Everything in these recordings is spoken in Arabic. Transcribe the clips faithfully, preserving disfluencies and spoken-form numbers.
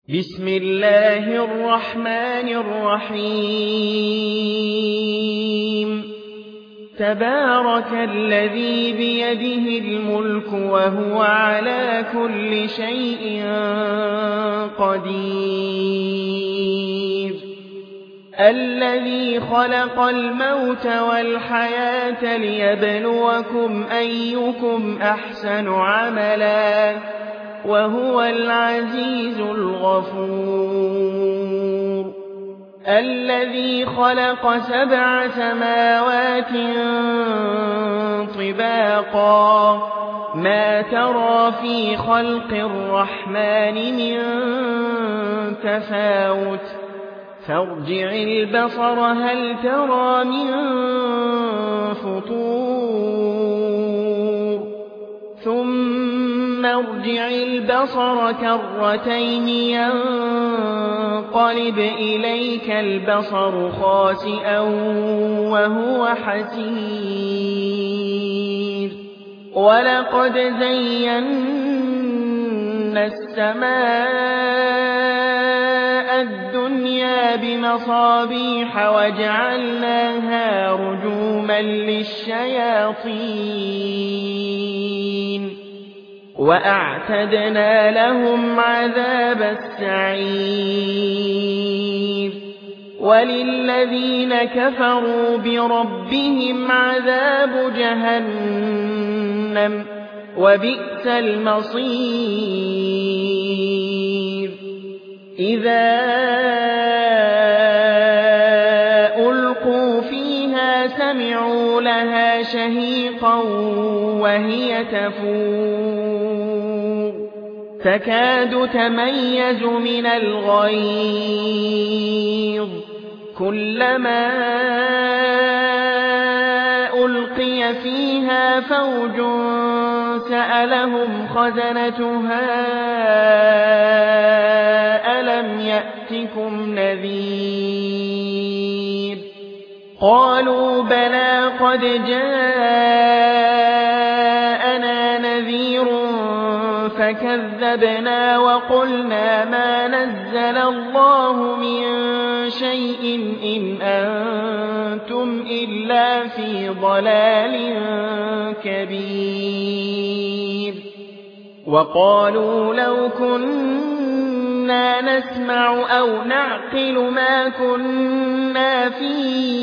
بسم الله الرحمن الرحيم تبارك الذي بيده الملك وهو على كل شيء قدير الذي خلق الموت والحياة ليبلوكم أيكم أحسن عملا وهو العزيز الغفور الذي خلق سبع سماوات طباقا ما ترى في خلق الرحمن من تفاوت فارجع البصر هل ترى من فطور ثم ارجع البصر كرتين ينقلب إليك البصر خاسئا وهو حسير ولقد زينا السماء الدنيا بمصابيح وجعلناها رجوما للشياطين وأعتدنا لهم عذاب السعير وللذين كفروا بربهم عذاب جهنم وبئس المصير إذا ألقوا فيها سمعوا لها شهيقا وهي تفور تكاد تميز من الغيظ كلما ألقي فيها فوج سألهم خزنتها ألم يأتكم نذير قالوا بلى قد جاءنا نذير فكذبنا وقلنا ما نزل الله من شيء إن أنتم إلا في ضلال كبير وقالوا لو كنا نسمع أو نعقل ما كنا في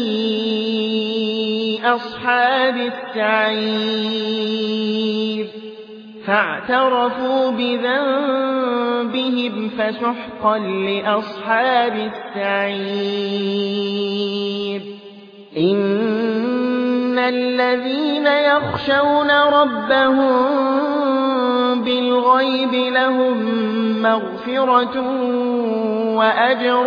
أصحاب السعير فاعترفوا بذنبهم فسحقا لأصحاب السعير إن الذين يخشون ربهم بالغيب لهم مغفرة وأجر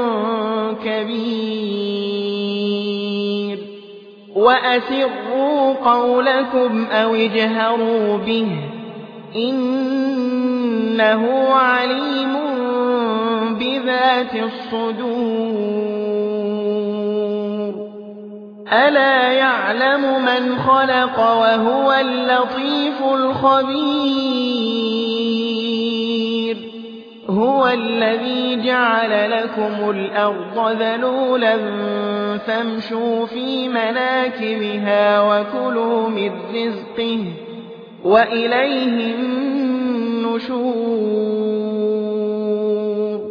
كبير وأسروا قولكم أو اجهروا به إنه عليم بذات الصدور ألا يعلم من خلق وهو اللطيف الخبير هو الذي جعل لكم الأرض ذلولا فامشوا في مناكبها وكلوا من رزقه وإليه النشور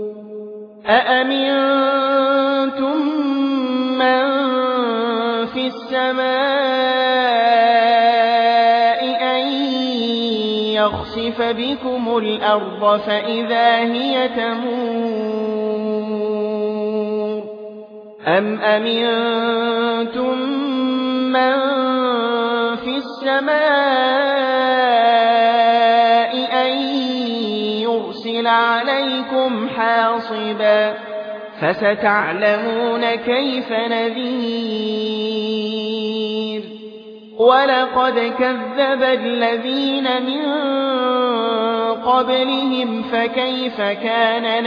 أأمنتم من في السماء أن يخسف بكم الأرض فإذا هي تمور أم أمنتم من في السماء أن يرسل عليكم حاصبا فستعلمون كيف نذير ولقد كذب الذين من قبلهم فكيف كان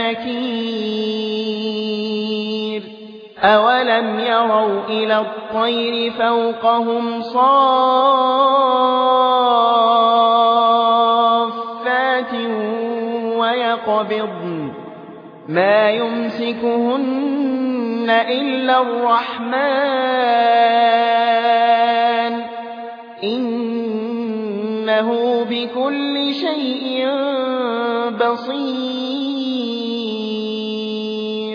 نكير أولم يروا إلى الطير فوقهم صافات ويقبضن ما يمسكهن إلا الرحمن إنه بكل شيء بصير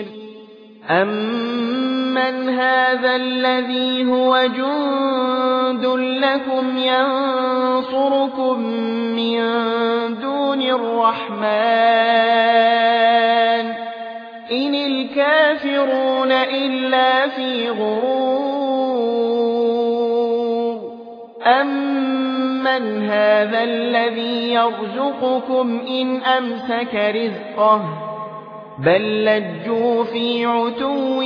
أمن هذا الذي هو جند لكم ينصركم من دون الرحمن إن الكافرون إلا في غرور أمن هذا الذي يرزقكم إن أمسك رزقه بل لجوا في عتو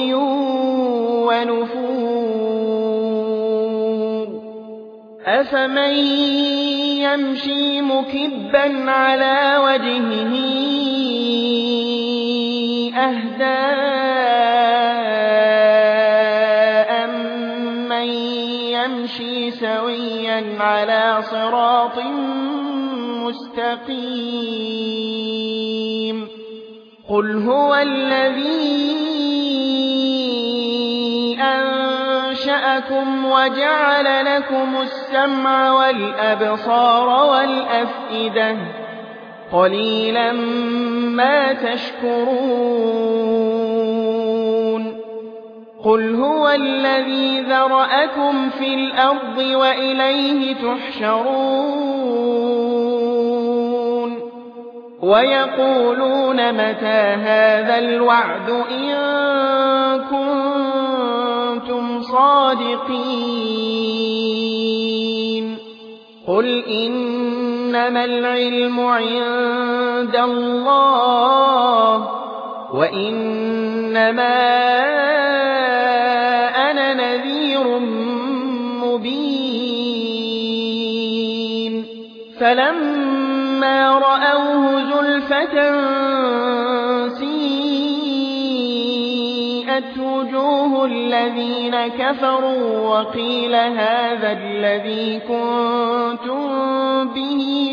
ونفور أفمن يمشي مكبا على وجهه أهدى أمن يمشي سويا على صراط مستقيم قل هو الذي أنشأكم وجعل لكم السمع والأبصار والأفئدة قليلا ما تشكرون قل هو الذي ذرأكم في الأرض وإليه تحشرون ويقولون متى هذا الوعد إن كنتم صادقين قل إنما العلم عند الله وإنما أنا نذير مبين فلما رأوه زلفة سيئت وجوه الذين كفروا وقيل هذا الذي كنتم به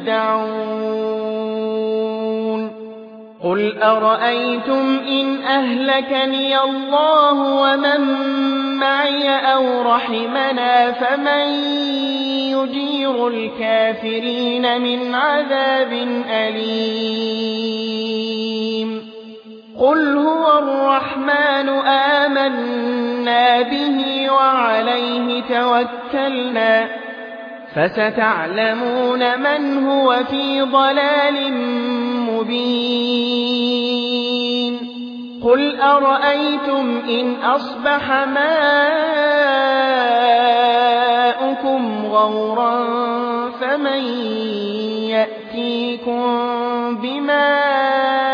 تدعون قل أرأيتم إن أهلكني الله ومن معي أو رحمنا فمن يجير الكافرين من عذاب أليم قل هو الرحمن آمنا به وعليه توكلنا فستعلمون من هو في ضلال مبين قل أرأيتم إن أصبح ماؤكم غورا فمن يأتيكم بماء